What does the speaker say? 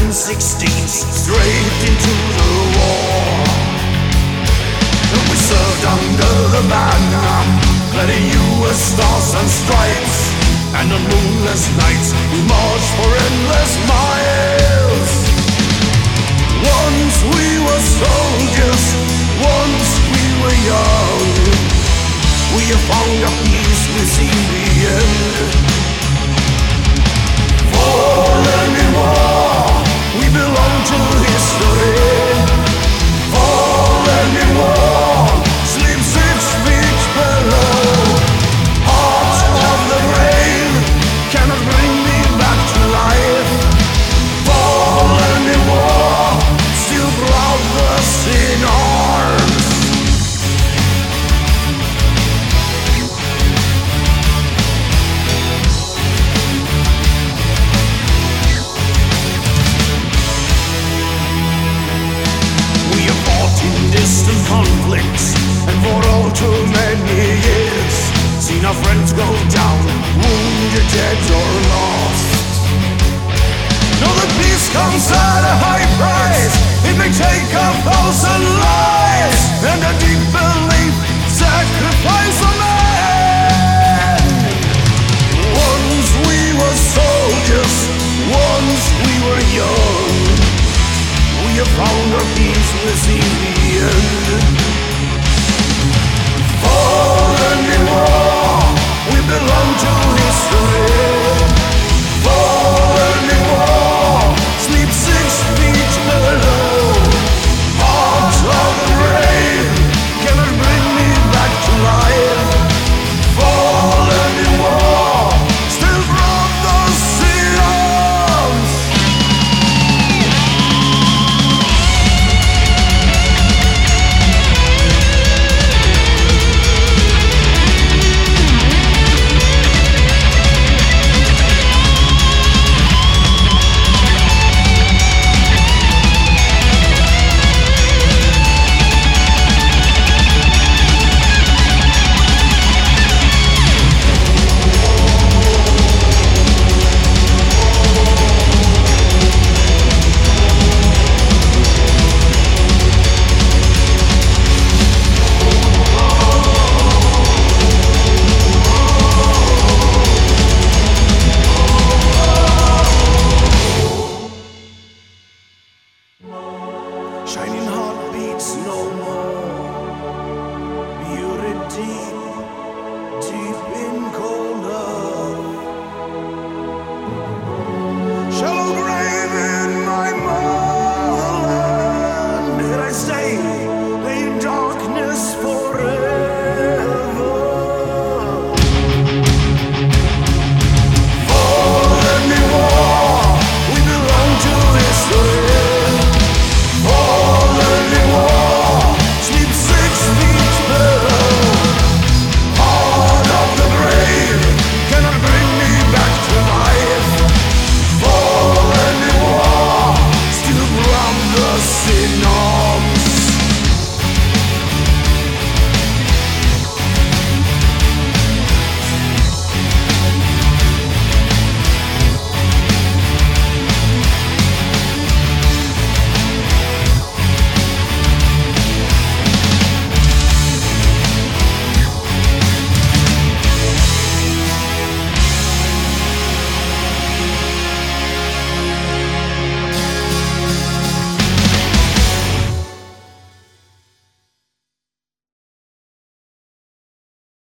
16th, straight into the war. We served under the banner, clad in US stars and stripes, and on moonless nights we marched for endless miles. Once we were soldiers, once we were young. We have found a peace, we've seen the end. Fallen in war, we belong to history. Fallen in war, sleep 6 feet below. Heart of the brave cannot bring me back to life. Fallen in war, still brothers in arms. Distant conflicts and fought all too many years. Seen our friends go down, wounded, dead or lost. Know that peace comes at a high price. It may take 1,000 lives and a deep belief, sacrifice a man. Once we were soldiers, once we were young. We have found our peace, we've seen the end. Fallen in war, we belong to history. Fallen in war, sleep 6 feet below. Heart of the brave cannot bring me back to life. Fallen in war, still brothers in arms. Shining heartbeats no more.